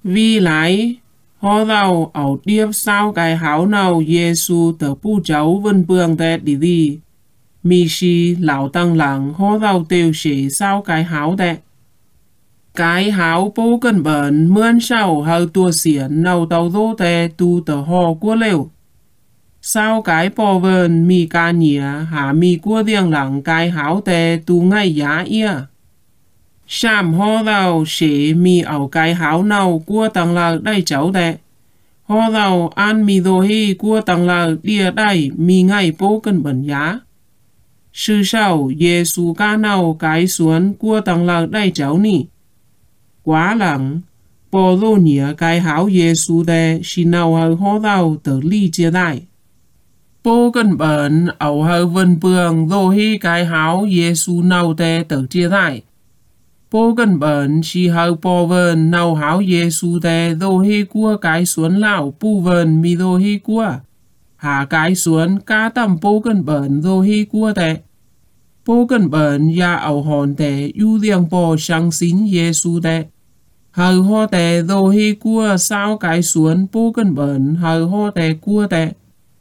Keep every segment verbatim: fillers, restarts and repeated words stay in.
Vì lại, họ đâu ở điệp sao cái hảo nào Giê-xu tờ bù cháu vân bường tệ đi đi. Mì xì lão tăng lặng họ đâu tiêu sĩ sao cái hảo tệ. Cái hảo bố cần bẩn mươn sau hơi tua xiển nào tàu dô tệ tu tờ họ của liều. Sao cái bò vần mì ca nhĩa hạ mì của riêng lặng cái hảo tệ tu ngay giá ia. Sàm họ đâu sĩ mì ở cái hảo nào của tăng lạc đây cháu tệ. Họ đâu ăn mì đồ hi của tăng lạc đìa đây mì ngay bố cần bẩn giá. Sư sau Giê-xu ca nào cái xuống của tăng lạc đây cháu nì. Quá lặng, bò lô nhĩa cái hảo Giê-xu tệ xì nào hơi họ đâu tờ ly chia đại. Bố cần bẩn ẩu hơi vân bường đồ hi cái hảo Giê-xu nào tệ tờ chia đại. Bố cần bẩn xì hơi bò vần nào hảo Giê-xu tệ đồ hi của cái xuống lão bù vần mì đồ hi của. Hạ cái xuống cá tầm bố cần bẩn đồ hi của tệ. Bố cần bẩn ya ẩu hòn tệ yu riêng bò sang xin Giê-xu tệ. Hơi ho tệ đồ hi của sao cái xuống bố cần bẩn hơi ho tệ của tệ.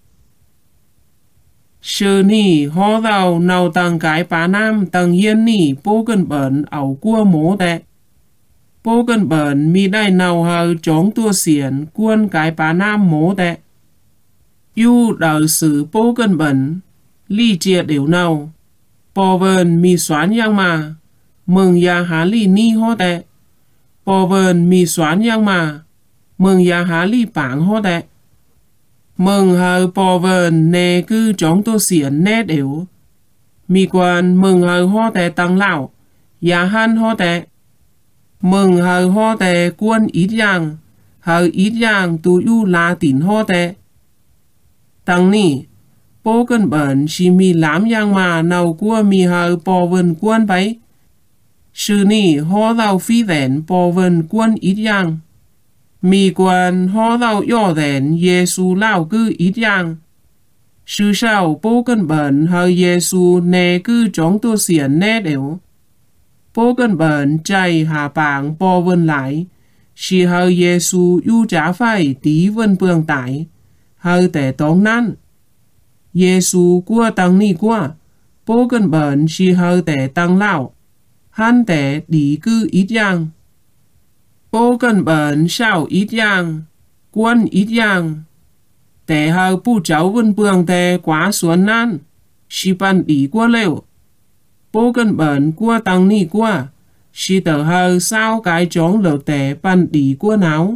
Sư nì ho đâu nào tăng cái bá nam tăng yên nì bố cần bẩn ẩu của mố tệ. Bố cần bẩn mi đai nào hơi trống tua xiển quân cái bá nam mố tệ. Yu đợi sử bố cần bẩn ly chia đều nào. Bò vần mi xoán yang mà mừng ya há ly ni ho tệ. Bò vần mi xoán yang mà mừng ya há ly bảng ho tệ. Mừng hơi bò vần nè cứ trống tô xiển nè đều. Mì quan mừng hơi ho tệ tăng lão. Ya han ho tệ. Mừng hơi ho tệ quân ít yang. Hơi ít yang tu yu la tín ho tệ. Tăng nì. Bố cần bẩn xì mì lám yang mà nào của mì hơi bò vần quân bấy. Sư nì ho đâu phi vẹn bò vần quân ít yang. Mì quan họ đâu yếu đèn Giê-xu lão cứ ít yang. Sư sau bố cần bẩn hơi Giê-xu nè cứ trống tô xiển nè đều. Bố cần bẩn chạy hạ bảng bò vân lại. Xì hơi Giê-xu yu trả phải tí vân bường tải. Hơi tẻ tống năn. Giê-xu của tăng ni của. Bố cần bẩn xì hơi tẻ tăng lão. Hắn tẻ đi cứ ít yang. Bố cần bẩn sao ít yang, quân ít yang. Tệ hơi bù cháu vân bường tệ quá xuống nan, xì bàn đi qua liều. Bố cần bẩn qua tăng ni qua, xì tờ hơi sao cái trống lược tệ bàn đi qua nào.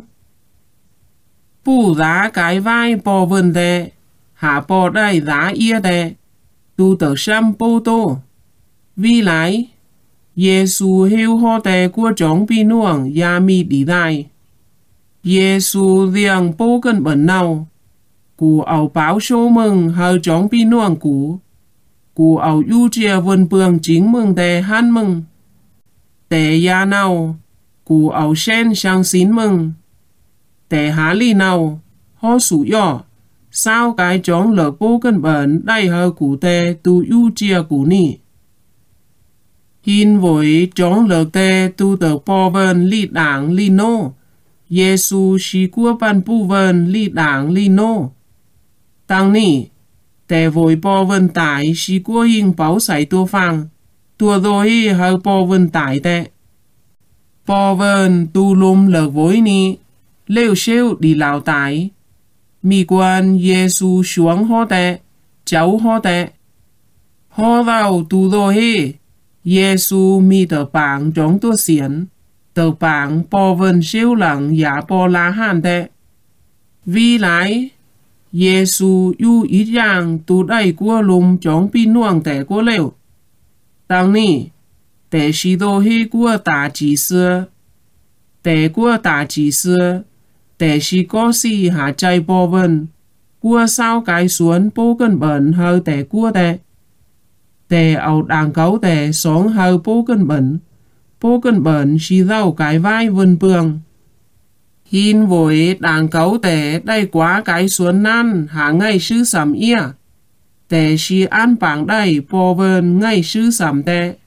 Bù giá cái vai bò vân tệ, hạ bò đây giá ia tệ, tu tờ xăm bô tô. Vì lại, Giê-xu hiếu ho tệ của trống bì nuông ya mi đi đại. Giê-xu riêng bố cần bẩn nào. Cụ ảo báo số mừng hơi trống bì nuông cụ. Cụ ảo yu chia vân bường chính mừng tệ hắn mừng. Tệ ya nào. Cụ ảo sen sang xin mừng. Tệ há ly nào. Ho sủ yỏ. Sao cái trống lợc bố cần bẩn đầy hơi cụ tệ tu yu chia cụ nị. Hin với trống lợc tê tu tờ bò vần li đảng li nô. Giê-xu xí của bàn bù vần li đảng li nô. Tăng nì. Tè với bò vần tải xí của hình báo sải tua phàng. Tua rồi hơi bò vần tải tệ. Bò vần tu lùm lợc với nì. Lêu xêu đi lão tải. Mì quan Giê-xu xuống ho tệ. Cháu ho tệ. Ho vào tu rồi Giê-xu mi tờ bảng trống tua xiển. Tờ bảng bò vần siêu lặng giả bò la hàn tệ. Vì lại, Giê-xu yu ít yang tu đầy của lùm trống bì nuông tệ của liều. Tăng nì, tệ xì đồ hi của tả chỉ xưa. Tệ của tả chỉ xưa. Tệ xì có xì hạ chay bò vần. Của sao cái xuống bố cần bẩn hơi tệ của tệ. Tệ ảo đảng cấu tệ sống hơi bố cần bẩn. Bố cần bẩn xì rau cái vai vân bường. Hin với đảng cấu tệ đây quá cái xuống nan hạ ngay sư sầm ia. Tệ xì ăn bảng đây bò vần ngay sư sầm tệ.